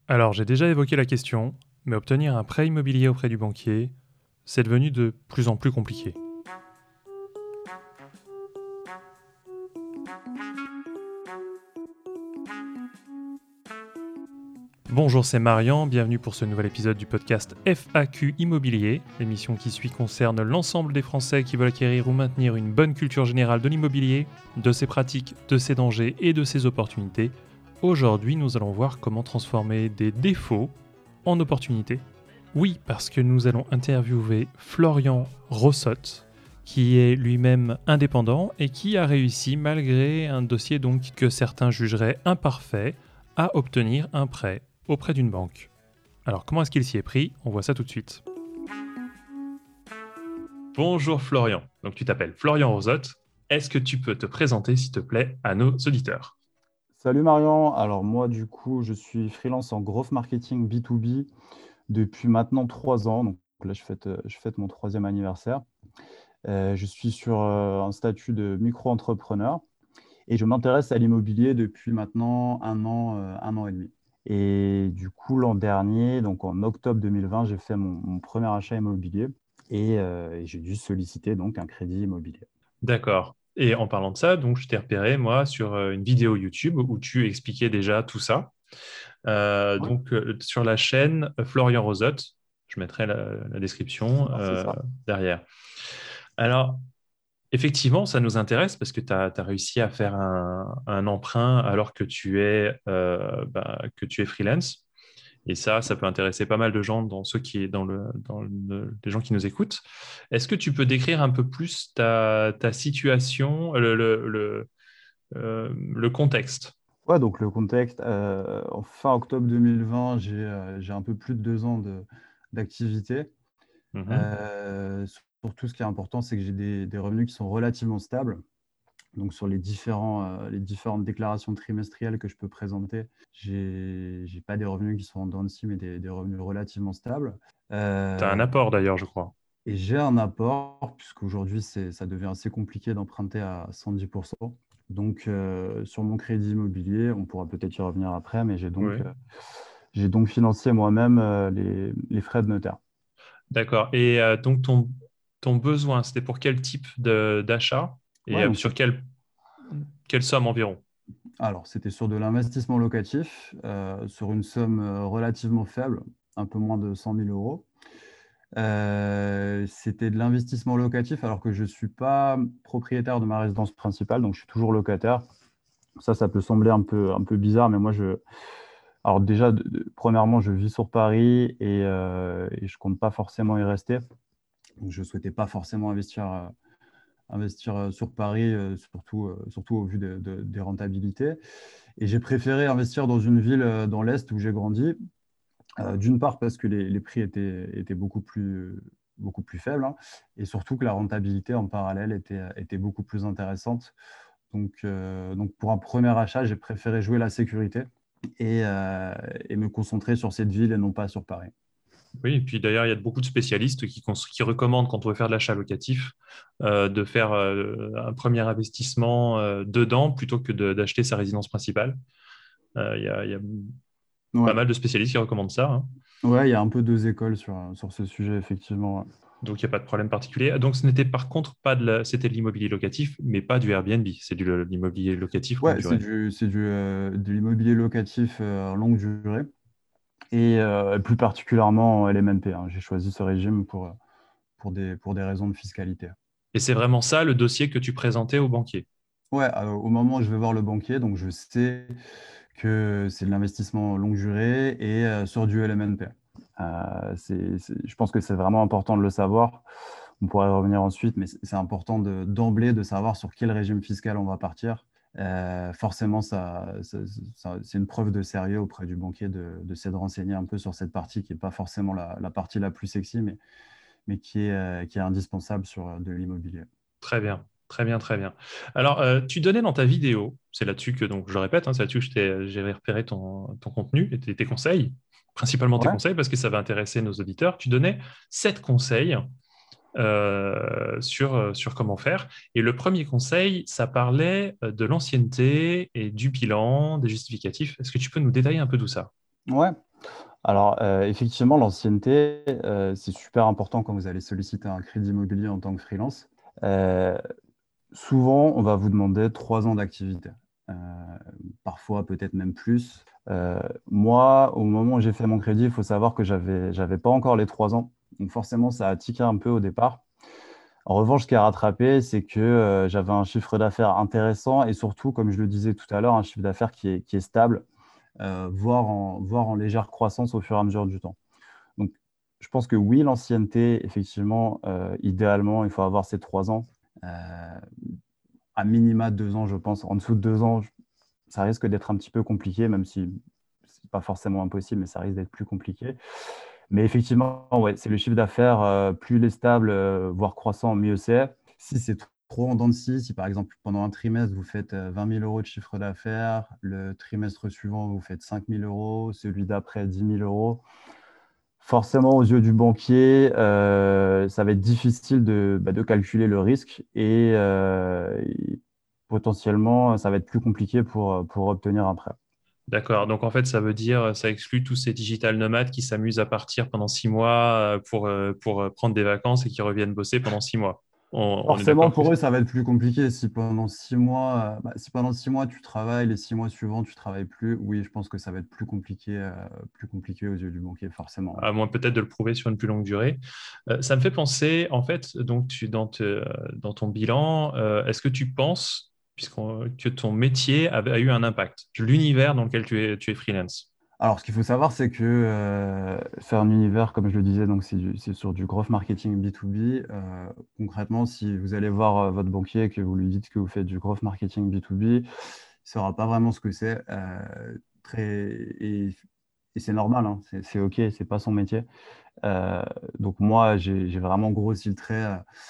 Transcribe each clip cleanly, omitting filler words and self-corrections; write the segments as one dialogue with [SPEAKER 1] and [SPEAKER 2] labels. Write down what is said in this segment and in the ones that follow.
[SPEAKER 1] Alors, j'ai déjà évoqué la question, mais obtenir un prêt immobilier auprès du banquier, c'est devenu de plus en plus compliqué. Bonjour, c'est Marian, bienvenue pour ce nouvel épisode du podcast FAQ Immobilier. L'émission qui suit concerne l'ensemble des Français qui veulent acquérir ou maintenir une bonne culture générale de l'immobilier, de ses pratiques, de ses dangers et de ses opportunités. Aujourd'hui, nous allons voir comment transformer des défauts en opportunités. Oui, parce que nous allons interviewer Florian Rossotte, qui est lui-même indépendant et qui a réussi, malgré un dossier donc que certains jugeraient imparfait, à obtenir un prêt auprès d'une banque. Alors comment est-ce qu'il s'y est pris? On voit ça tout de suite. Bonjour Florian, donc tu t'appelles Florian Rossotte. Est-ce que tu peux te présenter s'il te plaît à nos auditeurs?
[SPEAKER 2] Salut Marian, alors moi du coup je suis freelance en growth marketing B2B depuis maintenant 3 ans, donc là je fête mon 3e anniversaire. Je suis sur un statut de micro-entrepreneur et je m'intéresse à l'immobilier depuis maintenant 1 an et demi. Et du coup l'an dernier, donc en octobre 2020, j'ai fait mon premier achat immobilier et j'ai dû solliciter donc un crédit immobilier.
[SPEAKER 1] D'accord. Et en parlant de ça, donc je t'ai repéré moi sur une vidéo YouTube où tu expliquais déjà tout ça.
[SPEAKER 2] Ouais,
[SPEAKER 1] Sur la chaîne Florian Rossotte, je mettrai la description
[SPEAKER 2] c'est ça.
[SPEAKER 1] derrière. Alors, effectivement, ça nous intéresse parce que tu as réussi à faire un emprunt alors que tu es freelance. Et ça peut intéresser pas mal de gens les gens qui nous écoutent. Est-ce que tu peux décrire un peu plus ta situation, le contexte?
[SPEAKER 2] Ouais, donc le contexte, en fin octobre 2020, j'ai un peu plus de 2 ans d'activité.
[SPEAKER 1] Mhm.
[SPEAKER 2] Surtout, ce qui est important, c'est que j'ai des revenus qui sont relativement stables. Donc, sur les différentes déclarations trimestrielles que je peux présenter, j'ai pas des revenus qui sont en dents de scie, mais des revenus relativement stables.
[SPEAKER 1] Tu as un
[SPEAKER 2] Euh,
[SPEAKER 1] apport d'ailleurs, je crois.
[SPEAKER 2] et j'ai un apport, puisqu'aujourd'hui, ça devient assez compliqué d'emprunter à 110%. Donc, sur mon crédit immobilier, on pourra peut-être y revenir après, mais
[SPEAKER 1] Oui.
[SPEAKER 2] j'ai donc financé moi-même les frais de notaire.
[SPEAKER 1] D'accord. Et ton besoin, c'était pour quel type d'achat et
[SPEAKER 2] Ouais, donc
[SPEAKER 1] sur quelle somme environ?
[SPEAKER 2] alors, c'était sur de l'investissement locatif, sur une somme relativement faible, un peu moins de 100 000 euros. C'était de l'investissement locatif alors que je ne suis pas propriétaire de ma résidence principale, donc je suis toujours locataire. Ça peut sembler un peu bizarre, mais moi, alors déjà, premièrement, je vis sur Paris et je ne compte pas forcément y rester. Donc, je ne souhaitais pas forcément investir sur Paris, surtout au vu des rentabilités. Et j'ai préféré investir dans une ville dans l'Est où j'ai grandi. D'une part parce que les prix étaient beaucoup plus faibles, hein, et surtout que la rentabilité en parallèle était beaucoup plus intéressante. Donc pour un premier achat, j'ai préféré jouer la sécurité et me concentrer sur cette ville et non pas sur Paris.
[SPEAKER 1] Oui, et puis d'ailleurs, il y a beaucoup de spécialistes qui recommandent, quand on veut faire de l'achat locatif, de faire un premier investissement dedans plutôt que d'acheter sa résidence principale. Il y a pas
[SPEAKER 2] Ouais,
[SPEAKER 1] mal de spécialistes qui recommandent ça, hein.
[SPEAKER 2] ouais, il y a un peu deux écoles sur ce sujet, effectivement. Ouais.
[SPEAKER 1] Donc il n'y a pas de problème particulier. Donc ce n'était par contre pas c'était de l'immobilier locatif, mais pas du Airbnb. C'est de l'immobilier locatif longue
[SPEAKER 2] Ouais,
[SPEAKER 1] durée.
[SPEAKER 2] de l'immobilier locatif longue durée et plus particulièrement en LMNP, hein. J'ai choisi ce régime pour des raisons de fiscalité.
[SPEAKER 1] Et c'est vraiment ça le dossier que tu présentais au banquier.
[SPEAKER 2] Ouais, au moment où je vais voir le banquier, donc je sais que c'est de l'investissement longue durée et sur du LMNP. Je pense que c'est vraiment important de le savoir. On pourrait y revenir ensuite, mais c'est important d'emblée de savoir sur quel régime fiscal on va partir. Forcément, c'est une preuve de sérieux auprès du banquier de renseigner un peu sur cette partie qui n'est pas forcément la partie la plus sexy, mais qui est indispensable sur de l'immobilier.
[SPEAKER 1] Très bien, très bien, très bien. Alors, tu donnais dans ta vidéo, c'est là-dessus que, donc je le répète, hein, c'est là-dessus que j'ai repéré ton contenu et tes conseils, principalement tes
[SPEAKER 2] Ouais.
[SPEAKER 1] conseils parce que ça va intéresser nos auditeurs. Tu donnais 7 conseils sur comment faire. Et le premier conseil, ça parlait de l'ancienneté et du bilan, des justificatifs. Est-ce que tu peux nous détailler un peu tout ça?
[SPEAKER 2] Ouais. Alors, effectivement, l'ancienneté, c'est super important quand vous allez solliciter un crédit immobilier en tant que freelance. Euh, Souvent, on va vous demander 3 ans d'activité. Euh, Parfois, peut-être même plus. Moi, au moment où j'ai fait mon crédit, il faut savoir que j'avais pas encore les 3 ans. Donc, forcément, ça a tiqué un peu au départ. En revanche, ce qui a rattrapé, c'est que j'avais un chiffre d'affaires intéressant et surtout, comme je le disais tout à l'heure, un chiffre d'affaires qui est stable, voire en légère croissance au fur et à mesure du temps. Donc, je pense que oui, l'ancienneté, effectivement, idéalement, il faut avoir ces 3 ans. Euh, à minima 2 ans, je pense. En dessous de 2 ans, ça risque d'être un petit peu compliqué, même si c'est pas forcément impossible, mais ça risque d'être plus compliqué. Mais effectivement, ouais, c'est le chiffre d'affaires, plus il est stable, voire croissant, mieux c'est. Si c'est trop en dents de scie, si par exemple pendant un trimestre vous faites 20 000 euros de chiffre d'affaires, le trimestre suivant vous faites 5 000 euros, celui d'après 10 000 euros, forcément aux yeux du banquier, ça va être difficile de calculer le risque et potentiellement ça va être plus compliqué pour obtenir un prêt.
[SPEAKER 1] D'accord. Donc, en fait, ça veut dire, ça exclut tous ces digital nomades qui s'amusent à partir pendant 6 mois pour prendre des vacances et qui reviennent bosser pendant 6 mois. On est
[SPEAKER 2] Forcément,
[SPEAKER 1] d'accord que...
[SPEAKER 2] pour eux, ça va être plus compliqué. Si pendant 6 mois tu travailles, les 6 mois suivants tu travailles plus, oui, je pense que ça va être plus compliqué aux yeux du banquier, forcément.
[SPEAKER 1] À moins peut-être de le prouver sur une plus longue durée. Ça me fait penser, en fait, donc dans ton bilan, est-ce que tu penses que ton métier a eu un impact, l'univers dans lequel tu es freelance?
[SPEAKER 2] Alors, ce qu'il faut savoir, c'est que c'est un univers, comme je le disais, donc c'est sur du growth marketing B2B. Concrètement, si vous allez voir votre banquier et que vous lui dites que vous faites du growth marketing B2B, il ne saura pas vraiment ce que c'est. Très, et c'est normal, hein, c'est OK, c'est pas son métier. Euh, donc moi, j'ai vraiment grossi le trait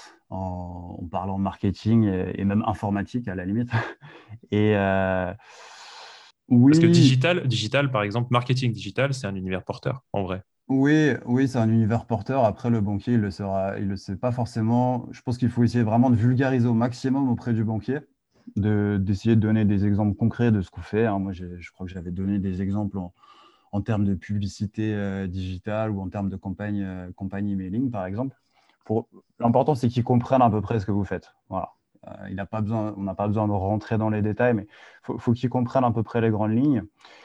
[SPEAKER 2] en parlant marketing et même informatique à la limite. Et
[SPEAKER 1] Parce que
[SPEAKER 2] oui,
[SPEAKER 1] digital, par exemple, marketing digital, c'est un univers porteur, en vrai.
[SPEAKER 2] oui, oui, c'est un univers porteur. Après, le banquier, il le sait pas forcément. Je pense qu'il faut essayer vraiment de vulgariser au maximum auprès du banquier, d'essayer de donner des exemples concrets de ce qu'on fait, hein. Moi, je crois que j'avais donné des exemples en termes de publicité digitale ou en termes de campagne emailing, par exemple. L'important, c'est qu'ils comprennent à peu près ce que vous faites. Voilà. On n'a pas besoin de rentrer dans les détails, mais faut qu'ils comprennent à peu près les grandes lignes.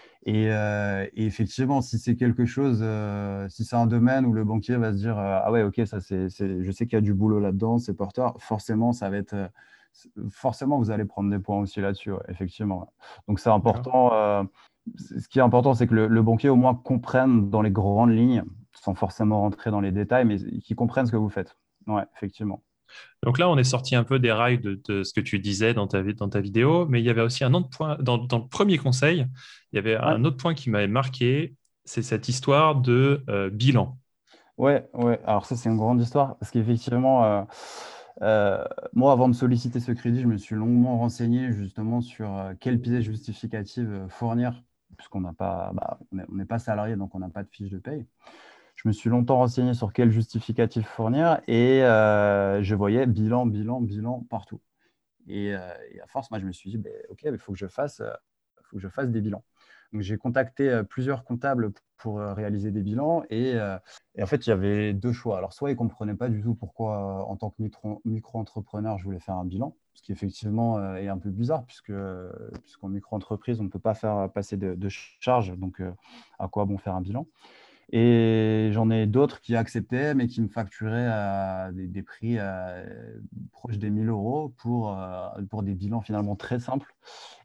[SPEAKER 2] Et effectivement, si c'est quelque chose, si c'est un domaine où le banquier va se dire ah ouais, ok, ça je sais qu'il y a du boulot là-dedans, c'est porteur, forcément, forcément, vous allez prendre des points aussi là-dessus, ouais, effectivement. Ouais. Donc c'est
[SPEAKER 1] D'accord.
[SPEAKER 2] important. Ce qui est important, c'est que le banquier au moins comprenne dans les grandes lignes, sans forcément rentrer dans les détails, mais qu'il comprenne ce que vous faites. Ouais, effectivement.
[SPEAKER 1] Donc là, on est sorti un peu des rails de ce que tu disais dans ta vidéo, mais il y avait aussi un autre point, dans le premier conseil, il y avait
[SPEAKER 2] Ouais,
[SPEAKER 1] un autre point qui m'avait marqué, c'est cette histoire de bilan.
[SPEAKER 2] ouais, ouais. Alors ça, c'est une grande histoire, parce qu'effectivement, euh, moi, avant de solliciter ce crédit, je me suis longuement renseigné justement sur quelle pièce justificative fournir, puisqu'on n'a pas, bah, on n'est pas salarié, donc on n'a pas de fiche de paye. Je me suis longtemps renseigné sur quel justificatif fournir et je voyais bilan, bilan, bilan partout. Et à force, moi, je me suis dit, ben, OK, il faut que je fasse des bilans. Donc, j'ai contacté plusieurs comptables pour réaliser des bilans et en fait, il y avait deux choix. Alors, soit ils ne comprenaient pas du tout pourquoi, en tant que micro-entrepreneur, je voulais faire un bilan, ce qui effectivement est un peu bizarre puisqu'en micro-entreprise, on ne peut pas faire passer de charges. Donc, à quoi bon faire un bilan? Et j'en ai d'autres qui acceptaient, mais qui me facturaient des prix proches des 1 000 € pour des bilans finalement très simples.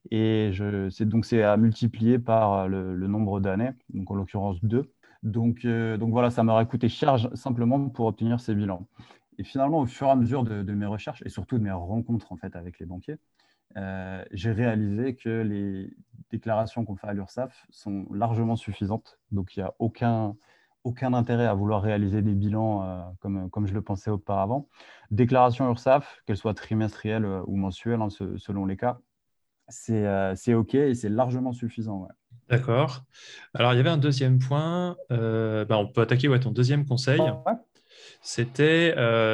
[SPEAKER 2] C'est à multiplier par le nombre d'années, donc en l'occurrence 2. Donc voilà, ça m'aurait coûté cher simplement pour obtenir ces bilans. Et finalement, au fur et à mesure de mes recherches et surtout de mes rencontres en fait, avec les banquiers, j'ai réalisé que les déclarations qu'on fait à l'URSSAF sont largement suffisantes. Donc, il n'y a aucun intérêt à vouloir réaliser des bilans comme je le pensais auparavant. Déclaration URSSAF, qu'elle soit trimestrielle ou mensuelle, hein, selon les cas, c'est OK et c'est largement suffisant. Ouais.
[SPEAKER 1] D'accord. Alors, il y avait un deuxième point. On peut attaquer ouais, ton deuxième conseil.
[SPEAKER 2] Ouais,
[SPEAKER 1] C'était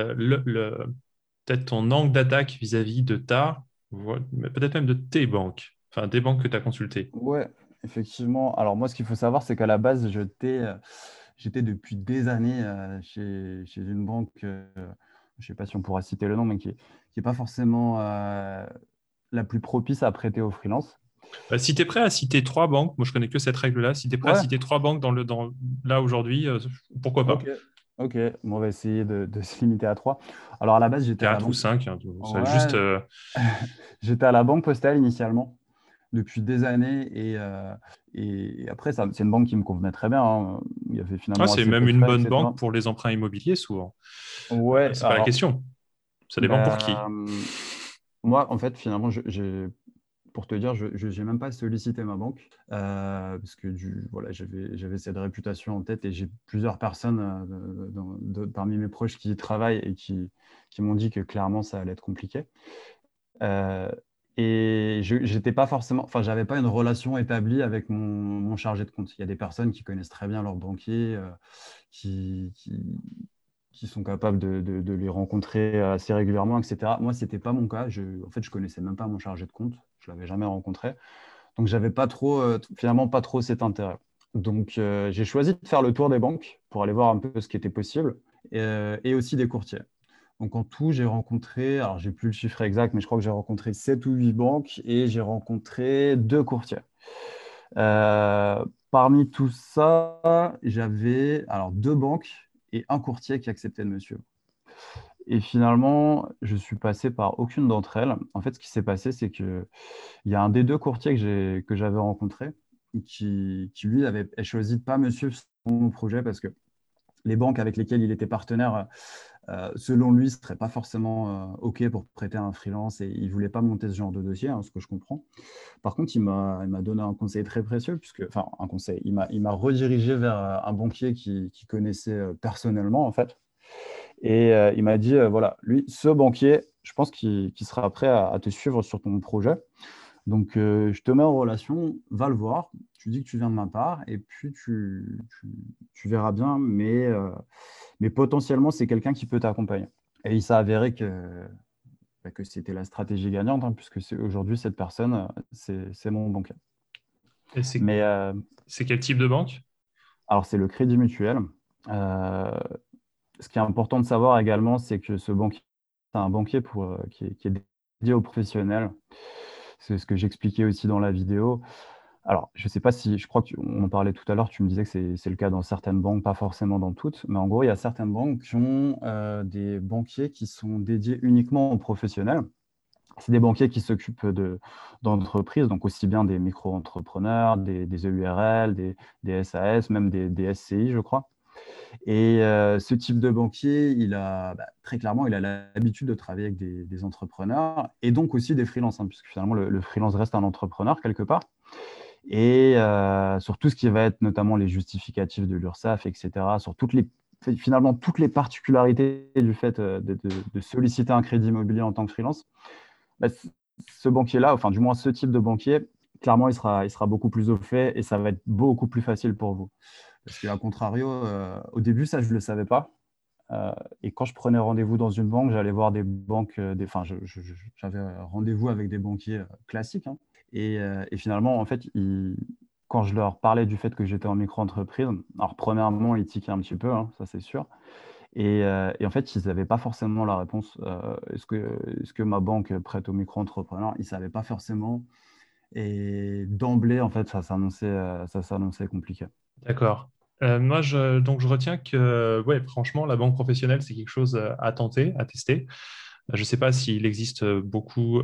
[SPEAKER 1] peut-être ton angle d'attaque vis-à-vis de mais peut-être même de tes banques, enfin des banques que tu as consultées.
[SPEAKER 2] ouais, Effectivement. Alors moi, ce qu'il faut savoir, c'est qu'à la base, j'étais depuis des années chez une banque, je ne sais pas si on pourra citer le nom, mais qui est pas forcément la plus propice à prêter aux freelance.
[SPEAKER 1] Si tu es prêt à citer trois banques, moi je connais que cette règle-là, si tu es prêt à
[SPEAKER 2] Ouais,
[SPEAKER 1] citer trois banques là aujourd'hui, pourquoi pas?
[SPEAKER 2] ok. Ok, bon, on va essayer de se limiter à trois. Alors à la base, j'étais à la
[SPEAKER 1] Quatre ou
[SPEAKER 2] banque.
[SPEAKER 1] cinq, hein, ça juste.
[SPEAKER 2] Ouais, j'étais à la Banque Postale initialement, depuis des années. Et après, c'est une banque qui me convenait très bien, hein. Il y avait
[SPEAKER 1] Ah,
[SPEAKER 2] finalement
[SPEAKER 1] c'est
[SPEAKER 2] assez peu
[SPEAKER 1] même
[SPEAKER 2] de
[SPEAKER 1] une
[SPEAKER 2] frais,
[SPEAKER 1] bonne
[SPEAKER 2] etc.
[SPEAKER 1] banque pour les emprunts immobiliers, souvent.
[SPEAKER 2] Ouais,
[SPEAKER 1] C'est pas la
[SPEAKER 2] alors,
[SPEAKER 1] question. Ça dépend pour
[SPEAKER 2] bah,
[SPEAKER 1] qui.
[SPEAKER 2] moi, en fait, finalement, pour te dire, je n'ai même pas sollicité ma banque parce que voilà, j'avais cette réputation en tête et j'ai plusieurs personnes parmi mes proches qui y travaillent et qui m'ont dit que clairement, ça allait être compliqué. Euh, et j'étais pas forcément, enfin, j'avais pas une relation établie avec mon chargé de compte. Il y a des personnes qui connaissent très bien leur banquier, qui, qui, qui sont capables de les rencontrer assez régulièrement, etc. Moi, c'était pas mon cas. En fait, je connaissais même pas mon chargé de compte. Je l'avais jamais rencontré. Donc, j'avais pas trop, finalement, pas trop cet intérêt. Donc, j'ai choisi de faire le tour des banques pour aller voir un peu ce qui était possible et aussi des courtiers. Donc en tout, j'ai rencontré, alors j'ai plus le chiffre exact, mais je crois que j'ai rencontré 7 ou 8 banques et j'ai rencontré 2 courtiers. Parmi tout ça, j'avais alors 2 banques et un courtier qui acceptait de me suivre. Et finalement, je suis passé par aucune d'entre elles. En fait, ce qui s'est passé, c'est qu'il y a un des 2 courtiers que j'avais rencontré qui lui, avait choisi de ne pas me suivre sur mon projet parce que les banques avec lesquelles il était partenaire selon lui, ce ne serait pas forcément OK pour prêter à un freelance et il ne voulait pas monter ce genre de dossier, hein, ce que je comprends. Par contre, il m'a donné un conseil très précieux, enfin, un conseil, il m'a redirigé vers un banquier qui connaissait personnellement, en fait. Et il m'a dit, voilà, lui, ce banquier, je pense qu'il sera prêt à te suivre sur ton projet. Donc, je te mets en relation, va le voir, tu dis que tu viens de ma part, et puis tu verras bien, mais potentiellement, c'est quelqu'un qui peut t'accompagner. Et il s'est avéré que c'était la stratégie gagnante, hein, puisque aujourd'hui, cette personne, c'est mon banquier.
[SPEAKER 1] Et c'est
[SPEAKER 2] Mais
[SPEAKER 1] c'est quel type de banque?
[SPEAKER 2] alors, c'est le Crédit Mutuel. Euh, Ce qui est important de savoir également, c'est que ce banquier, c'est un banquier qui est dédié aux professionnels. C'est ce que j'expliquais aussi dans la vidéo. Alors, je ne sais pas si, je crois qu'on en parlait tout à l'heure, tu me disais que c'est le cas dans certaines banques, pas forcément dans toutes, mais en gros, il y a certaines banques qui ont des banquiers qui sont dédiés uniquement aux professionnels. C'est des banquiers qui s'occupent d'entreprises, donc aussi bien des micro-entrepreneurs, des EURL, des SAS, même des SCI, je crois. Et ce type de banquier, très clairement, il a l'habitude de travailler avec des entrepreneurs et donc aussi des freelances, hein, puisque finalement, le freelance reste un entrepreneur quelque part. Et sur tout ce qui va être notamment les justificatifs de l'URSSAF, etc., sur finalement toutes les particularités du fait de solliciter un crédit immobilier en tant que freelance, bah, ce banquier-là, enfin du moins ce type de banquier, clairement, il sera beaucoup plus au fait et ça va être beaucoup plus facile pour vous. Parce qu'à contrario, au début, ça, je ne le savais pas. Euh, et quand je prenais rendez-vous dans une banque, j'allais voir des banques, enfin, j'avais rendez-vous avec des banquiers classiques, hein. Et finalement, en fait, quand je leur parlais du fait que j'étais en micro-entreprise, alors premièrement, ils tiquaient un petit peu, hein, ça c'est sûr. Et en fait, ils n'avaient pas forcément la réponse. Est-ce que ma banque prête aux micro-entrepreneurs? Ils ne savaient pas forcément. Et d'emblée, en fait, ça s'annonçait compliqué.
[SPEAKER 1] D'accord. Moi, donc, je retiens que, ouais, franchement, la banque professionnelle, c'est quelque chose à tenter, à tester. Je ne sais pas s'il existe beaucoup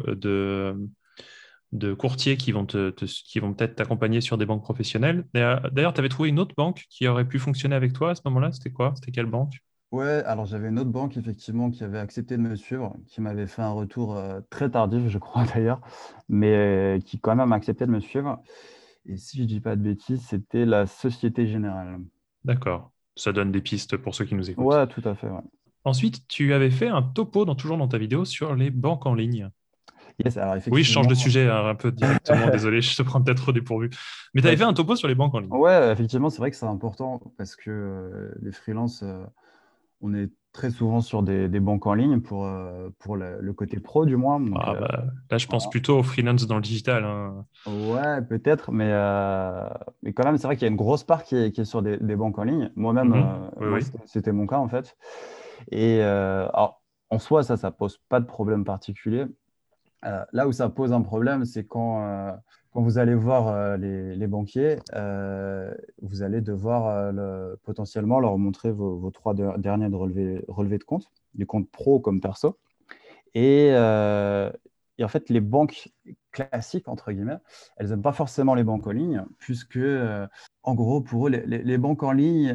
[SPEAKER 1] de courtiers qui vont qui vont peut-être t'accompagner sur des banques professionnelles. D'ailleurs, tu avais trouvé une autre banque qui aurait pu fonctionner avec toi à ce moment-là. C'était quoi? C'était quelle banque?
[SPEAKER 2] Ouais, alors j'avais une autre banque effectivement qui avait accepté de me suivre, qui m'avait fait un retour très tardif, je crois d'ailleurs, mais qui quand même a accepté de me suivre. Et si je dis pas de bêtises, c'était la Société Générale.
[SPEAKER 1] D'accord. Ça donne des pistes pour ceux qui nous écoutent.
[SPEAKER 2] Ouais, tout à fait, ouais.
[SPEAKER 1] Ensuite, tu avais fait un topo, toujours dans ta vidéo, sur les banques en ligne.
[SPEAKER 2] Yes, alors
[SPEAKER 1] Oui, je change
[SPEAKER 2] effectivement,
[SPEAKER 1] de sujet un peu directement, désolé, je te prends peut-être au dépourvu. Mais tu
[SPEAKER 2] pas
[SPEAKER 1] avais
[SPEAKER 2] de
[SPEAKER 1] fait un
[SPEAKER 2] souci.
[SPEAKER 1] topo sur les banques en ligne.
[SPEAKER 2] Ouais, effectivement, c'est vrai que c'est important parce que les freelances, on est très souvent sur des banques en ligne pour le côté pro, du moins. Donc,
[SPEAKER 1] Ah, bah, là, je pense
[SPEAKER 2] voilà.
[SPEAKER 1] plutôt au freelance dans le digital, hein.
[SPEAKER 2] Ouais, peut-être, mais quand même, c'est vrai qu'il y a une grosse part qui est sur des banques en ligne. Moi-même,
[SPEAKER 1] Mhm. Oui,
[SPEAKER 2] moi,
[SPEAKER 1] oui.
[SPEAKER 2] c'était mon cas, en fait. Et alors, en soi, ça pose pas de problème particulier. Là où ça pose un problème, c'est quand vous allez voir les banquiers, vous allez devoir potentiellement leur montrer vos trois derniers de relevés de compte, les comptes pro comme perso. Et, euh, et en fait, les banques classiques, entre guillemets, elles n'aiment pas forcément les banques en ligne, puisque, en gros, pour eux, les banques en ligne,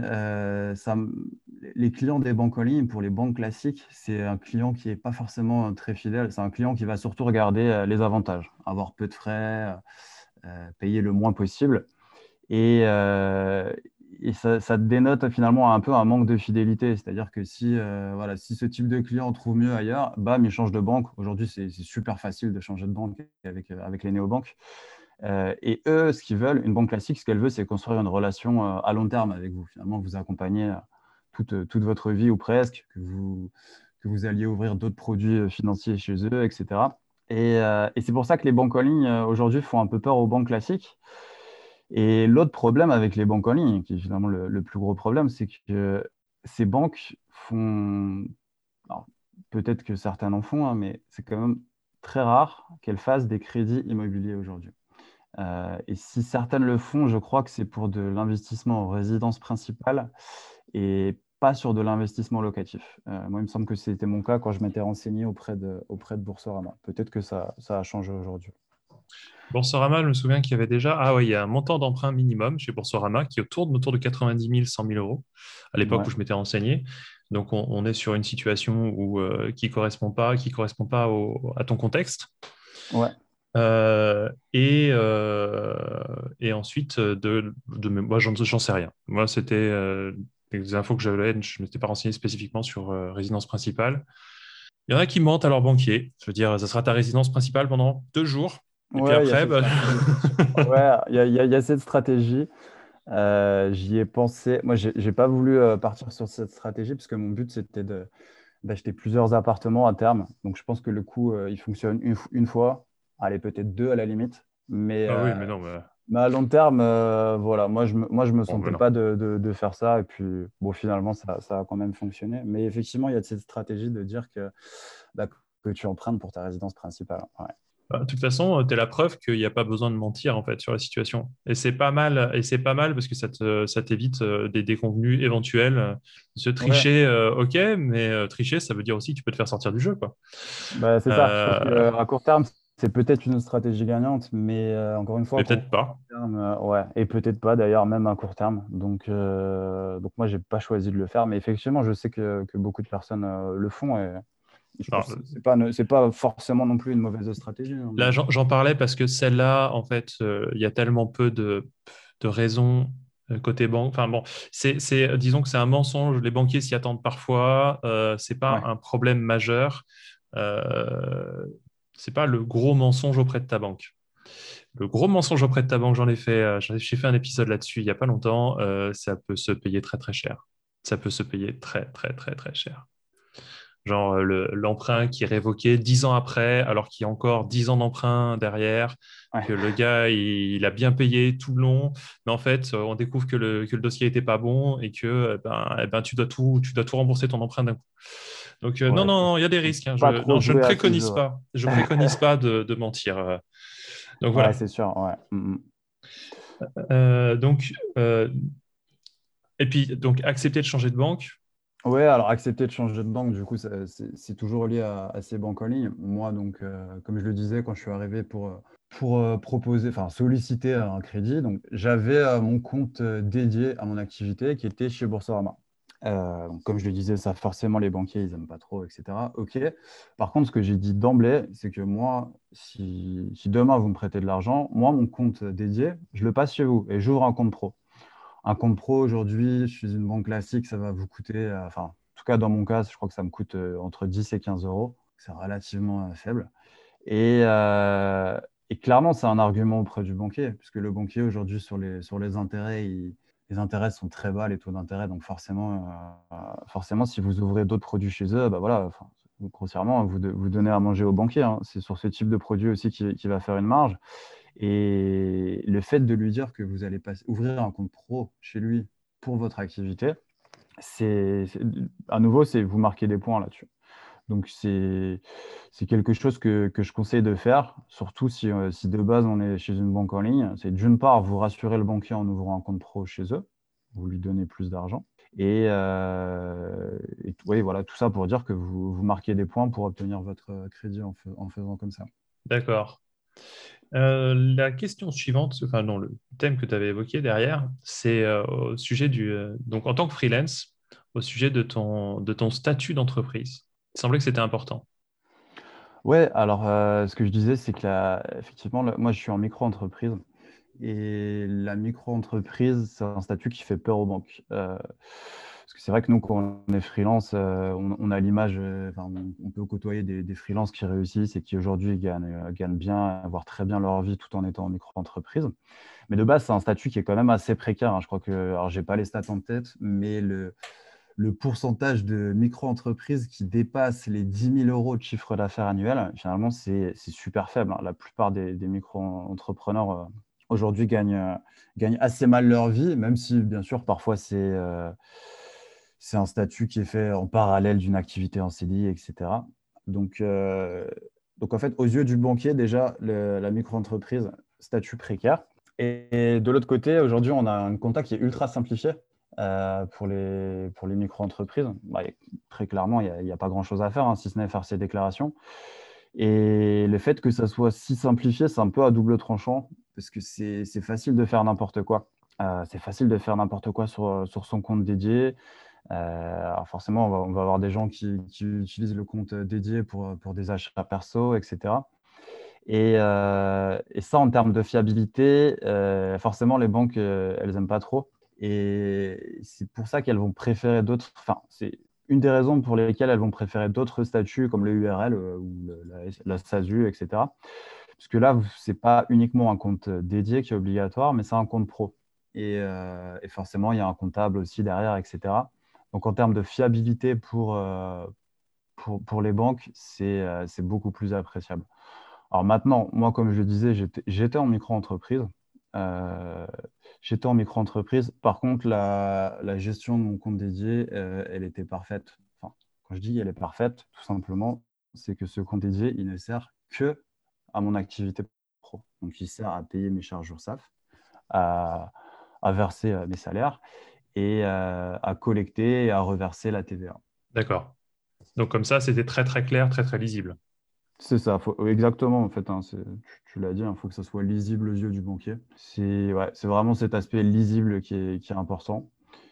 [SPEAKER 2] les clients des banques en ligne, pour les banques classiques, c'est un client qui n'est pas forcément très fidèle. C'est un client qui va surtout regarder les avantages, avoir peu de frais, payer le moins possible. Et, euh, et ça dénote finalement un peu un manque de fidélité. C'est-à-dire que voilà, si ce type de client trouve mieux ailleurs, bam, il change de banque. Aujourd'hui, c'est super facile de changer de banque avec les néobanques. Et eux, ce qu'ils veulent, une banque classique, ce qu'elle veut, c'est construire une relation à long terme avec vous. Finalement, vous accompagner toute votre vie ou presque, que vous alliez ouvrir d'autres produits financiers chez eux, etc. Et c'est pour ça que les banques en ligne, aujourd'hui, font un peu peur aux banques classiques. Et l'autre problème avec les banques en ligne, qui est finalement le plus gros problème, c'est que ces banques font, alors, peut-être que certaines en font, hein, mais c'est quand même très rare qu'elles fassent des crédits immobiliers aujourd'hui. Et si certaines le font, je crois que c'est pour de l'investissement en résidence principale et pas sur de l'investissement locatif. Moi, il me semble que c'était mon cas quand je m'étais renseigné auprès de Boursorama. Peut-être que ça a changé aujourd'hui.
[SPEAKER 1] Boursorama, je me souviens qu'il y avait déjà, ah oui, il y a un montant d'emprunt minimum chez Boursorama qui tourne autour de 90 000, 100 000 euros à l'époque
[SPEAKER 2] Ouais,
[SPEAKER 1] où je m'étais renseigné. Donc, on est sur une situation qui correspond pas à ton contexte.
[SPEAKER 2] ouais,
[SPEAKER 1] Et ensuite, moi, j'en sais rien. Moi, c'était des infos que j'avais, je ne m'étais pas renseigné spécifiquement sur résidence principale. Il y en a qui mentent à leur banquier. Je veux dire, ça sera ta résidence principale pendant 2 jours. Et puis
[SPEAKER 2] ouais, il y a
[SPEAKER 1] après,
[SPEAKER 2] cette
[SPEAKER 1] bah,
[SPEAKER 2] stratégie, c'est sûr. Ouais, il y a cette stratégie. J'y ai pensé. Moi, j'ai pas voulu partir sur cette stratégie parce que mon but, c'était d'acheter plusieurs appartements à terme. Donc, je pense que le coup, il fonctionne une fois, allez, peut-être deux à la limite. Mais,
[SPEAKER 1] ah
[SPEAKER 2] euh,
[SPEAKER 1] oui, mais non,
[SPEAKER 2] mais à long terme, voilà, moi, je me
[SPEAKER 1] bon, mais
[SPEAKER 2] sentais
[SPEAKER 1] non.
[SPEAKER 2] pas de faire ça. Et puis, bon, finalement, ça a quand même fonctionné. Mais effectivement, il y a cette stratégie de dire bah, que tu empruntes pour ta résidence principale. Ouais.
[SPEAKER 1] Bah, de toute façon, tu es la preuve qu'il n'y a pas besoin de mentir en fait sur la situation. Et c'est pas mal parce que ça t'évite des déconvenus éventuels. Se
[SPEAKER 2] Ouais,
[SPEAKER 1] tricher, ok, mais tricher, ça veut dire aussi que tu peux te faire sortir du jeu, quoi.
[SPEAKER 2] bah, c'est ça. Je pense
[SPEAKER 1] Euh,
[SPEAKER 2] qu'à court terme, c'est peut-être une stratégie gagnante, mais encore une fois,
[SPEAKER 1] mais
[SPEAKER 2] quand
[SPEAKER 1] peut-être pas.
[SPEAKER 2] terme, ouais, et peut-être pas d'ailleurs, même à court terme. Donc moi, j'ai pas choisi de le faire, mais effectivement, je sais que beaucoup de personnes le font et je pense
[SPEAKER 1] Alors,
[SPEAKER 2] que c'est pas forcément non plus une mauvaise stratégie, hein,
[SPEAKER 1] là, j'en parlais parce que celle-là, en fait, il y a tellement peu de raisons côté banque. Enfin bon, disons que c'est un mensonge. Les banquiers s'y attendent parfois. C'est pas
[SPEAKER 2] ouais,
[SPEAKER 1] un problème majeur. Euh, c'est pas le gros mensonge auprès de ta banque. Le gros mensonge auprès de ta banque, j'ai fait un épisode là-dessus il y a pas longtemps. Ça peut se payer très très cher. Ça peut se payer très très très très cher. Genre l'emprunt qui est révoqué 10 ans après, alors qu'il y a encore 10 ans d'emprunt derrière,
[SPEAKER 2] ouais,
[SPEAKER 1] que le gars, il a bien payé tout le long, mais en fait, on découvre que le dossier n'était pas bon et que ben, tu dois tout rembourser ton emprunt d'un coup. Donc, non,
[SPEAKER 2] ouais.
[SPEAKER 1] non,
[SPEAKER 2] Faut,
[SPEAKER 1] non, il y a des
[SPEAKER 2] faut
[SPEAKER 1] risques, hein.
[SPEAKER 2] pas
[SPEAKER 1] Non,
[SPEAKER 2] trop
[SPEAKER 1] je ne
[SPEAKER 2] jouer à ce
[SPEAKER 1] préconise
[SPEAKER 2] jeu. Ouais,
[SPEAKER 1] pas. Je préconise pas de mentir. Donc,
[SPEAKER 2] ouais,
[SPEAKER 1] voilà.
[SPEAKER 2] c'est sûr. Ouais.
[SPEAKER 1] Donc, et puis, donc, accepter de changer de banque.
[SPEAKER 2] Ouais, alors accepter de changer de banque, du coup, c'est toujours lié à ces banques en ligne. Moi, donc, comme je le disais, quand je suis arrivé pour proposer, enfin solliciter un crédit, donc j'avais mon compte dédié à mon activité qui était chez Boursorama. Donc, comme je le disais, ça forcément les banquiers, ils n'aiment pas trop, etc. Ok. Par contre, ce que j'ai dit d'emblée, c'est que moi, si demain vous me prêtez de l'argent, moi, mon compte dédié, je le passe chez vous et j'ouvre un compte pro. Un compte pro aujourd'hui, je suis une banque classique, ça va vous coûter, enfin, en tout cas dans mon cas, je crois que ça me coûte entre 10 et 15 euros. C'est relativement faible. Et, euh, et clairement, c'est un argument auprès du banquier, puisque le banquier aujourd'hui, sur les intérêts, les intérêts sont très bas, les taux d'intérêt. Donc forcément, si vous ouvrez d'autres produits chez eux, bah voilà, enfin, grossièrement, vous donnez à manger au banquier, hein. C'est sur ce type de produit aussi qui va faire une marge. Et le fait de lui dire que vous allez ouvrir un compte pro chez lui pour votre activité, à nouveau, c'est vous marquez des points là-dessus. Donc, c'est quelque chose que je conseille de faire, surtout si de base on est chez une banque en ligne. C'est d'une part, vous rassurez le banquier en ouvrant un compte pro chez eux, vous lui donnez plus d'argent. Oui, voilà, tout ça pour dire que vous marquez des points pour obtenir votre crédit en faisant comme ça.
[SPEAKER 1] D'accord. La question suivante, enfin non, le thème que tu avais évoqué derrière, c'est au sujet donc en tant que freelance, au sujet de ton statut d'entreprise. Il semblait que c'était important.
[SPEAKER 2] Ouais, alors ce que je disais, c'est que effectivement, moi je suis en micro-entreprise. Et la micro-entreprise, c'est un statut qui fait peur aux banques. Parce que c'est vrai que nous, quand on est freelance, on a l'image, enfin, on peut côtoyer des freelances qui réussissent et qui aujourd'hui gagnent bien, voire très bien leur vie tout en étant en micro-entreprise. Mais de base, c'est un statut qui est quand même assez précaire, hein. Je crois que, alors j'ai pas les stats en tête, mais le pourcentage de micro-entreprises qui dépasse les 10 000 euros de chiffre d'affaires annuel, finalement, c'est super faible, hein. La plupart des micro-entrepreneurs aujourd'hui gagnent assez mal leur vie, même si, bien sûr, parfois, c'est un statut qui est fait en parallèle d'une activité en CDI, etc. Donc, en fait, aux yeux du banquier, déjà, la micro-entreprise, statut précaire. Et de l'autre côté, aujourd'hui, on a un compta qui est ultra simplifié pour les micro-entreprises. Bah, très clairement, il n'y a pas grand-chose à faire, hein, si ce n'est faire ses déclarations. Et le fait que ça soit si simplifié, c'est un peu à double tranchant, parce que c'est facile de faire n'importe quoi. C'est facile de faire n'importe quoi sur son compte dédié. Alors forcément, on va avoir des gens qui utilisent le compte dédié pour des achats perso, etc. Et ça, en termes de fiabilité, forcément, les banques, elles n'aiment pas trop. Et c'est pour ça qu'elles vont préférer d'autres. Enfin, c'est une des raisons pour lesquelles elles vont préférer d'autres statuts comme le URL ou la SASU, etc. Parce que là, ce n'est pas uniquement un compte dédié qui est obligatoire, mais c'est un compte pro. Et forcément, il y a un comptable aussi derrière, etc. Donc, en termes de fiabilité pour les banques, c'est beaucoup plus appréciable. Alors maintenant, moi, comme je le disais, j'étais en micro-entreprise. Euh, J'étais en micro-entreprise. Par contre, la gestion de mon compte dédié, elle était parfaite. Enfin, quand je dis elle est parfaite, tout simplement, c'est que ce compte dédié, il ne sert que à mon activité pro. Donc, il sert à payer mes charges URSSAF, à, à verser mes salaires et à collecter et à reverser la TVA.
[SPEAKER 1] D'accord. Donc comme ça, c'était très très clair, très très lisible.
[SPEAKER 2] C'est ça, exactement en fait, hein, tu l'as dit, il faut que ça soit lisible aux yeux du banquier. C'est vraiment cet aspect lisible qui est important.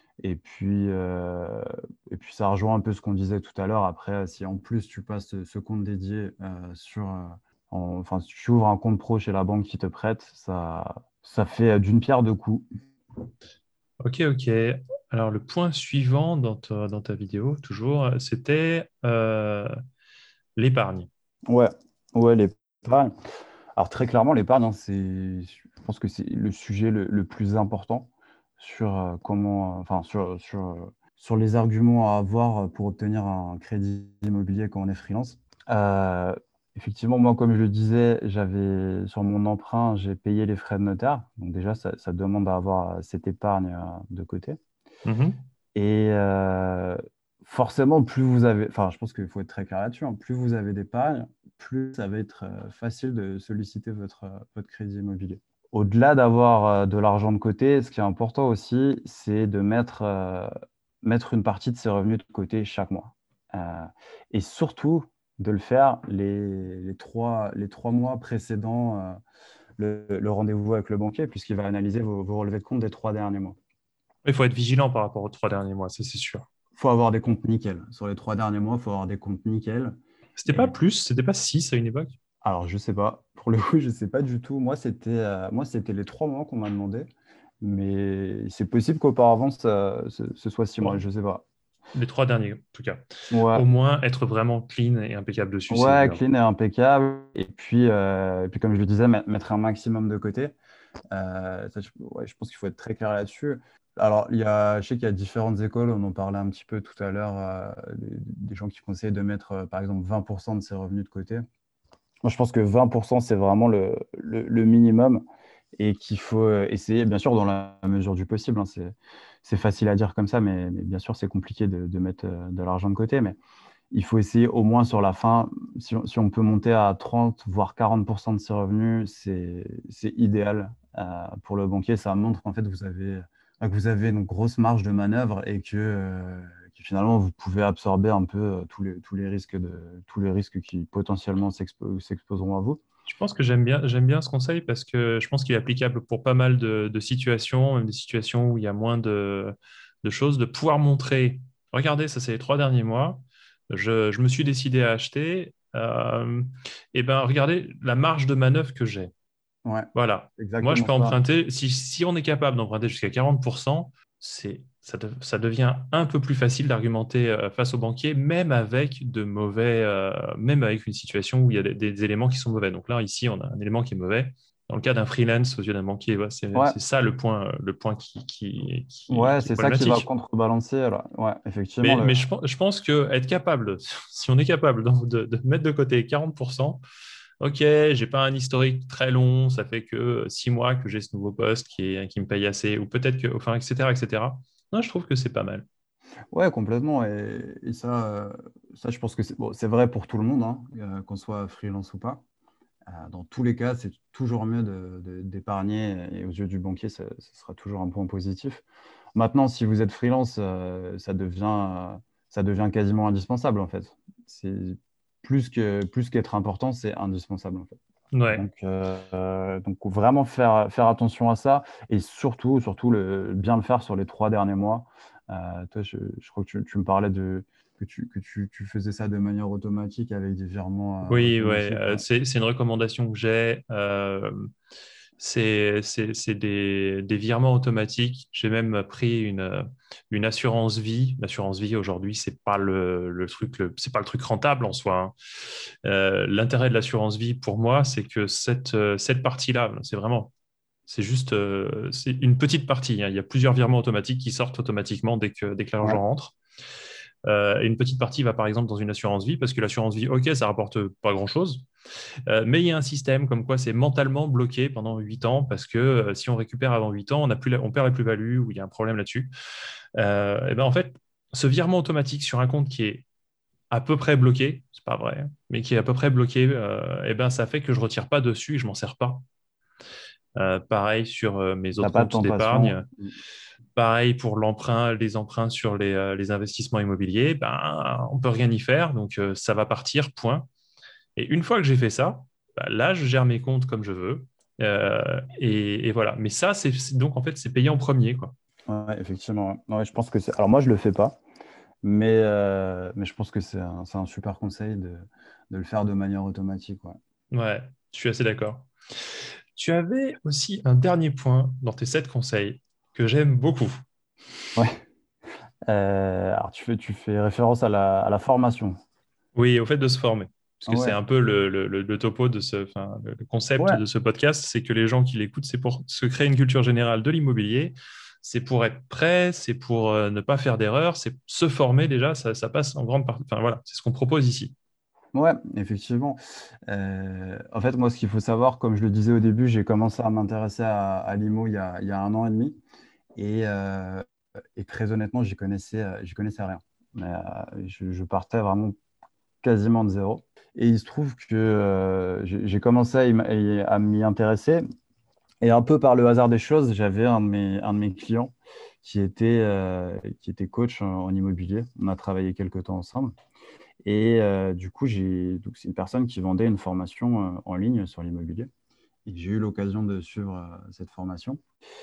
[SPEAKER 2] Et puis ça rejoint un peu ce qu'on disait tout à l'heure. Après, si en plus tu passes ce compte dédié enfin, si tu ouvres un compte pro chez la banque qui te prête, ça fait d'une pierre deux coups.
[SPEAKER 1] Ok, ok. Alors le point suivant dans ta vidéo, toujours, c'était l'épargne.
[SPEAKER 2] Ouais, ouais, l'épargne. Alors très clairement, l'épargne, hein, je pense que c'est le sujet le plus important sur enfin sur les arguments à avoir pour obtenir un crédit immobilier quand on est freelance. Euh, Effectivement, moi, comme je le disais, j'avais sur mon emprunt, j'ai payé les frais de notaire. Donc déjà, ça demande à avoir cette épargne de côté.
[SPEAKER 1] Mhm.
[SPEAKER 2] Et forcément, plus vous avez, enfin, je pense qu'il faut être très clair là-dessus, hein, plus vous avez d'épargne, plus ça va être facile de solliciter votre crédit immobilier. Au-delà d'avoir de l'argent de côté, ce qui est important aussi, c'est de mettre une partie de ses revenus de côté chaque mois. Euh, et surtout, de le faire les trois mois précédant le rendez-vous avec le banquier, puisqu'il va analyser vos relevés de compte des 3 derniers mois.
[SPEAKER 1] Il faut être vigilant par rapport aux 3 derniers mois, ça c'est sûr.
[SPEAKER 2] Il faut avoir des comptes nickel. Sur les 3 derniers mois, il faut avoir des comptes nickel.
[SPEAKER 1] C'était pas
[SPEAKER 2] Et
[SPEAKER 1] plus, c'était pas 6 à une époque.
[SPEAKER 2] alors, je sais pas. Pour le coup, je sais pas du tout. Moi, c'était les 3 mois qu'on m'a demandé. Mais c'est possible qu'auparavant, ce soit 6 mois.
[SPEAKER 1] Bon,
[SPEAKER 2] Je sais pas.
[SPEAKER 1] les 3 derniers, en tout cas.
[SPEAKER 2] Ouais,
[SPEAKER 1] Au moins, être vraiment clean et impeccable dessus, c'est
[SPEAKER 2] ouais,
[SPEAKER 1] évident.
[SPEAKER 2] clean et impeccable. Et puis, comme je le disais, mettre un maximum de côté. Ça, ouais, je pense qu'il faut être très clair là-dessus. Alors, je sais qu'il y a différentes écoles, on en parlait un petit peu tout à l'heure, des gens qui conseillent de mettre, par exemple, 20% de ses revenus de côté. Moi, je pense que 20%, c'est vraiment le minimum et qu'il faut essayer, bien sûr, dans la mesure du possible, hein. C'est facile à dire comme ça, mais bien sûr, c'est compliqué de mettre de l'argent de côté. Mais il faut essayer au moins sur la fin, si on peut monter à 30, voire 40% de ses revenus, c'est idéal pour le banquier. Ça montre qu'en fait, que vous avez une grosse marge de manœuvre et que finalement, vous pouvez absorber un peu tous les risques qui potentiellement s'exposeront à vous.
[SPEAKER 1] Je pense que j'aime bien ce conseil parce que je pense qu'il est applicable pour pas mal de situations, même des situations où il y a moins de choses, de pouvoir montrer, regardez, ça c'est les 3 derniers mois, je me suis décidé à acheter, et ben regardez la marge de manœuvre que j'ai.
[SPEAKER 2] Ouais,
[SPEAKER 1] Voilà. Moi, je
[SPEAKER 2] exactement
[SPEAKER 1] peux
[SPEAKER 2] ça.
[SPEAKER 1] emprunter, si on est capable d'emprunter jusqu'à 40%, ça devient un peu plus facile d'argumenter face aux banquiers, même avec une situation où il y a des éléments qui sont mauvais. Donc là, ici, on a un élément qui est mauvais. Dans le cas d'un freelance aux yeux d'un banquier, ouais,
[SPEAKER 2] Ouais,
[SPEAKER 1] c'est ça le point qui
[SPEAKER 2] ouais,
[SPEAKER 1] est
[SPEAKER 2] c'est ça qui va
[SPEAKER 1] problématique.
[SPEAKER 2] contrebalancer. Alors, ouais, effectivement,
[SPEAKER 1] Mais je pense que être capable, si on est capable de mettre de côté 40%, ok, j'ai pas un historique très long, ça fait que 6 mois que j'ai ce nouveau poste qui me paye assez, ou peut-être que, enfin, etc., etc. Non, je trouve que c'est pas mal.
[SPEAKER 2] ouais, complètement. Et ça, ça, je pense que c'est bon, c'est vrai pour tout le monde, hein, qu'on soit freelance ou pas. Dans tous les cas, c'est toujours mieux d'épargner et aux yeux du banquier, ce sera toujours un point positif. Maintenant, si vous êtes freelance, ça devient quasiment indispensable en fait. C'est plus qu'être important, c'est indispensable en fait.
[SPEAKER 1] Ouais.
[SPEAKER 2] Donc vraiment faire attention à ça et surtout bien le faire sur les 3 derniers mois. Toi, je crois que tu me parlais que tu faisais ça de manière automatique avec des virements
[SPEAKER 1] Oui, ouais,
[SPEAKER 2] automatiques. Ouais.
[SPEAKER 1] c'est une recommandation que j'ai. C'est des virements automatiques. J'ai même pris une assurance vie. L'assurance vie aujourd'hui, c'est pas le truc rentable en soi, hein. L'intérêt de l'assurance vie pour moi, c'est que cette partie-là, c'est une petite partie, hein. Il y a plusieurs virements automatiques qui sortent automatiquement dès que
[SPEAKER 2] Ouais.
[SPEAKER 1] l'argent rentre. Et une petite partie va par exemple dans une assurance vie, parce que l'assurance vie, ok, ça rapporte pas grand-chose, mais il y a un système comme quoi c'est mentalement bloqué pendant 8 ans, parce que si on récupère avant 8 ans, on perd la plus-value, ou il y a un problème là-dessus. Et ben en fait, ce virement automatique sur un compte qui est à peu près bloqué, c'est pas vrai, mais qui est à peu près bloqué, et ben ça fait que je retire pas dessus et je m'en sers pas. Pareil sur mes
[SPEAKER 2] T'as
[SPEAKER 1] autres
[SPEAKER 2] pas de
[SPEAKER 1] comptes
[SPEAKER 2] tentation.
[SPEAKER 1] d'épargne. Pareil pour les emprunts sur les investissements immobiliers, ben, on peut rien y faire, donc ça va partir, point. Et une fois que j'ai fait ça, ben, là, je gère mes comptes comme je veux. Et voilà. Mais ça, donc en fait, c'est payé en premier, quoi.
[SPEAKER 2] Ouais, effectivement. Ouais. Ouais, je pense que c'est. Alors moi, je le fais pas, mais je pense que c'est un super conseil de le faire de manière automatique. Ouais.
[SPEAKER 1] Ouais, je suis assez d'accord. Tu avais aussi un dernier point dans tes 7 conseils que j'aime beaucoup.
[SPEAKER 2] Ouais. Alors tu fais référence à la formation.
[SPEAKER 1] Oui, au fait de se former. Parce
[SPEAKER 2] Ah
[SPEAKER 1] que c'est
[SPEAKER 2] ouais.
[SPEAKER 1] un peu le topo enfin, le concept
[SPEAKER 2] Ouais.
[SPEAKER 1] de ce podcast, c'est que les gens qui l'écoutent, c'est pour se créer une culture générale de l'immobilier, c'est pour être prêt, c'est pour ne pas faire d'erreurs, c'est se former déjà, ça passe en grande partie. Enfin voilà, c'est ce qu'on propose ici.
[SPEAKER 2] Ouais, effectivement. En fait, moi, ce qu'il faut savoir, comme je le disais au début, j'ai commencé à m'intéresser à l'IMO il y a 1 an et demi. Et très honnêtement, j'y connaissais rien. Je partais vraiment quasiment de zéro. Et il se trouve que j'ai commencé à m'y intéresser. Et un peu par le hasard des choses, j'avais un de mes clients qui était coach en immobilier. On a travaillé quelques temps ensemble. Et du coup, donc c'est une personne qui vendait une formation en ligne sur l'immobilier. Et j'ai eu l'occasion de suivre cette formation.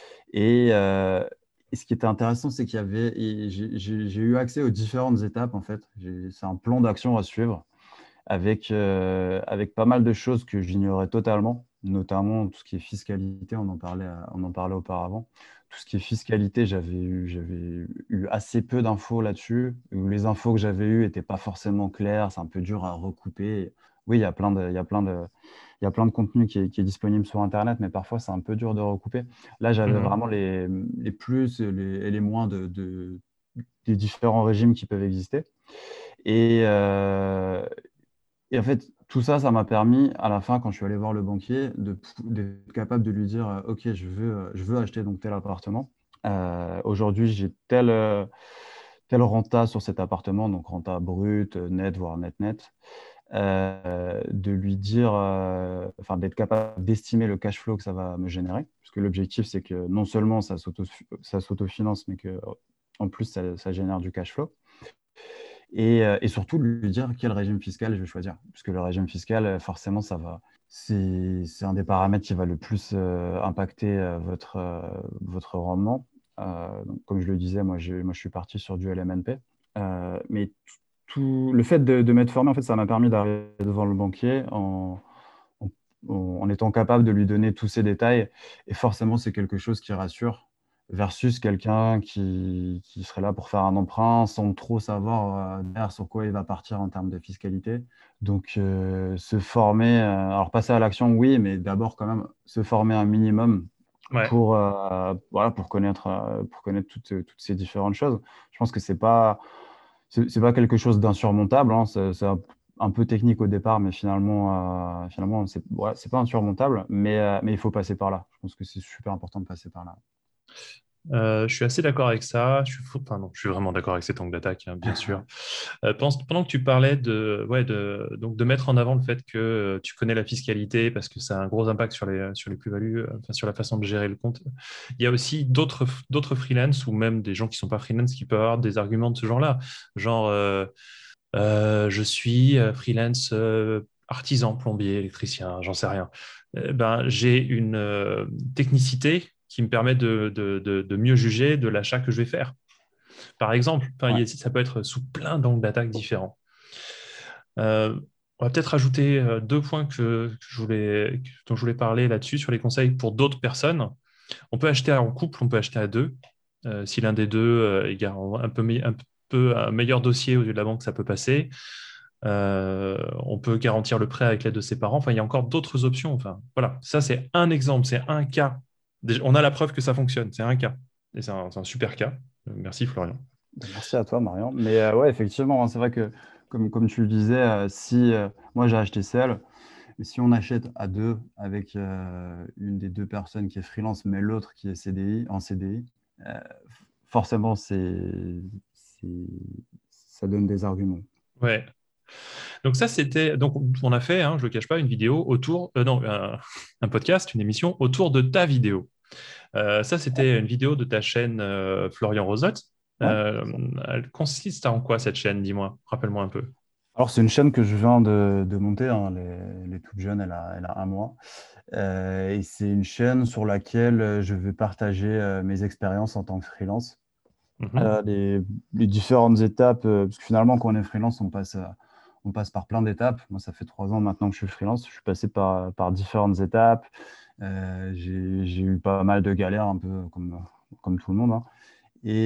[SPEAKER 2] Et ce qui était intéressant, c'est qu'il y avait, et j'ai eu accès aux différentes étapes, en fait. C'est un plan d'action à suivre avec pas mal de choses que j'ignorais totalement, notamment tout ce qui est fiscalité, on en parlait auparavant. Tout ce qui est fiscalité, j'avais eu assez peu d'infos là-dessus. Les infos que j'avais eues n'étaient pas forcément claires, c'est un peu dur à recouper. oui, il y a plein de contenu qui est disponible sur Internet, mais parfois c'est un peu dur de recouper. Là, j'avais
[SPEAKER 1] Mhm.
[SPEAKER 2] vraiment les plus et les moins des différents régimes qui peuvent exister. Et, euh, et en fait, tout ça, ça m'a permis, à la fin, quand je suis allé voir le banquier, d'être capable de lui dire, OK, je veux acheter donc tel appartement. Aujourd'hui, j'ai tel renta sur cet appartement, donc renta brut, net, voire net. De lui dire, enfin, d'être capable d'estimer le cash flow que ça va me générer. Parce que l'objectif, c'est que non seulement ça s'autofinance, mais que en plus, ça génère du cash flow. Et surtout, de lui dire quel régime fiscal je vais choisir. Parce que le régime fiscal, forcément, c'est un des paramètres qui va le plus impacter votre rendement. Donc, comme je le disais, moi, je suis parti sur du LMNP. Mais le fait de m'être formé, en fait, ça m'a permis d'arriver devant le banquier en, en étant capable de lui donner tous ces détails. Et forcément, c'est quelque chose qui rassure versus quelqu'un qui serait là pour faire un emprunt sans trop savoir derrière sur quoi il va partir en termes de fiscalité. Donc, se former, alors passer à l'action, oui, mais d'abord quand même se former un minimum
[SPEAKER 1] Ouais.
[SPEAKER 2] voilà, pour connaître toutes ces différentes choses. Je pense que c'est pas quelque chose d'insurmontable, hein. C'est un peu technique au départ, mais finalement c'est pas insurmontable, mais il faut passer par là. Je pense que c'est super important de passer par là.
[SPEAKER 1] Je suis assez d'accord avec ça. Enfin, non, je suis vraiment d'accord avec cet angle d'attaque, hein, bien sûr. Pendant que tu parlais donc de mettre en avant le fait que tu connais la fiscalité parce que ça a un gros impact sur les plus-values, enfin, sur la façon de gérer le compte, il y a aussi d'autres freelances ou même des gens qui ne sont pas freelance qui peuvent avoir des arguments de ce genre-là. Genre, je suis freelance artisan, plombier, électricien, j'en sais rien. Ben, j'ai une technicité qui me permet de mieux juger de l'achat que je vais faire. Par exemple, enfin,
[SPEAKER 2] Ouais.
[SPEAKER 1] ça peut être sous plein d'angles d'attaque différents. Euh, on va peut-être ajouter deux points dont je voulais parler là-dessus, sur les conseils pour d'autres personnes. On peut acheter en couple, on peut acheter à deux. Si l'un des deux est un peu un meilleur dossier aux yeux de la banque, ça peut passer. On peut garantir le prêt avec l'aide de ses parents. Enfin, il y a encore d'autres options. Enfin, voilà, ça c'est un exemple, c'est un cas. On a la preuve que ça fonctionne, c'est un cas. Et c'est un super cas. Merci Florian.
[SPEAKER 2] Merci à toi, Marion. Mais ouais, effectivement, hein, c'est vrai que, comme tu le disais, si moi j'ai acheté seul, mais si on achète à deux avec une des deux personnes qui est freelance, mais l'autre qui est en CDI, euh, forcément, c'est- ça donne des arguments.
[SPEAKER 1] Ouais. Donc ça, c'était donc on a fait, hein, je le cache pas, une vidéo autour, non, un podcast, une émission autour de ta vidéo. Ça, c'était une vidéo de ta chaîne Florian Rosotte.
[SPEAKER 2] Ouais.
[SPEAKER 1] Elle consiste en quoi cette chaîne? Dis-moi, rappelle-moi un peu.
[SPEAKER 2] Alors, c'est une chaîne que je viens de monter, hein, elle est toute jeune, elle a un mois. Et c'est une chaîne sur laquelle je vais partager mes expériences en tant que freelance.
[SPEAKER 1] Mhm.
[SPEAKER 2] Les différentes étapes, parce que finalement, quand on est freelance, on passe par plein d'étapes. Moi, ça fait 3 ans maintenant que je suis freelance. Je suis passé par différentes étapes. J'ai eu pas mal de galères, un peu comme tout le monde, hein. Et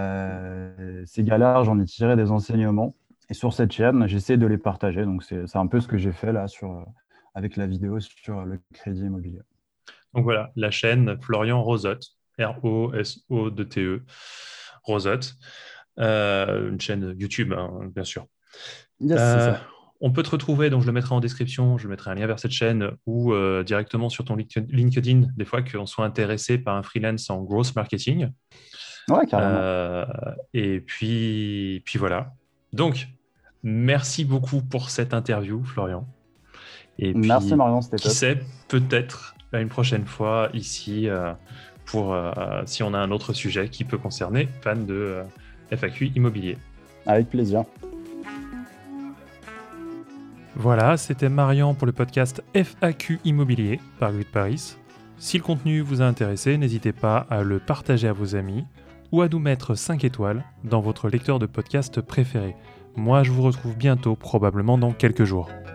[SPEAKER 2] ces galères, j'en ai tiré des enseignements. Et sur cette chaîne, j'essaie de les partager. Donc, c'est un peu ce que j'ai fait là avec la vidéo sur le crédit immobilier.
[SPEAKER 1] Donc voilà, la chaîne Florian Rosotte, R-O-S-O-2-T-E, Rosotte. Une chaîne YouTube, hein, bien sûr.
[SPEAKER 2] Yes, c'est
[SPEAKER 1] Euh,
[SPEAKER 2] ça.
[SPEAKER 1] on peut te retrouver, donc je le mettrai en description, je mettrai un lien vers cette chaîne ou directement sur ton LinkedIn, des fois qu'on soit intéressé par un freelance en growth marketing.
[SPEAKER 2] Ouais, carrément.
[SPEAKER 1] Euh, et puis voilà. Donc, merci beaucoup pour cette interview, Florian. Et
[SPEAKER 2] Merci
[SPEAKER 1] puis,
[SPEAKER 2] Marion, c'était
[SPEAKER 1] qui
[SPEAKER 2] top.
[SPEAKER 1] sait, peut-être à une prochaine fois ici pour si on a un autre sujet qui peut concerner fans de FAQ immobilier.
[SPEAKER 2] Avec plaisir.
[SPEAKER 1] Voilà, c'était Marian pour le podcast FAQ Immobilier par Grid Paris. Si le contenu vous a intéressé, n'hésitez pas à le partager à vos amis ou à nous mettre 5 étoiles dans votre lecteur de podcast préféré. Moi, je vous retrouve bientôt, probablement dans quelques jours.